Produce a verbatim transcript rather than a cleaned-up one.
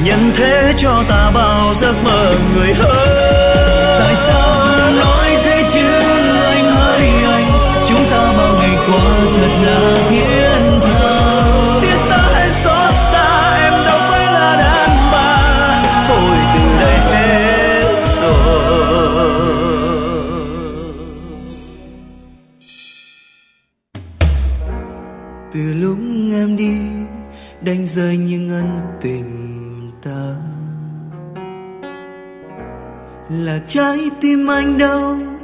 nhân thế cho ta bao giấc mơ người ơi. Tại sao nói thế chứ anh hỡi anh, chúng ta bao ngày qua thật là thiên thần. Tiếc ta hay xót xa em đâu phải là đàn bà, thôi từ đây hết rồi. Từ lúc em đi đánh rơi những ân tình ta, là trái tim anh đâu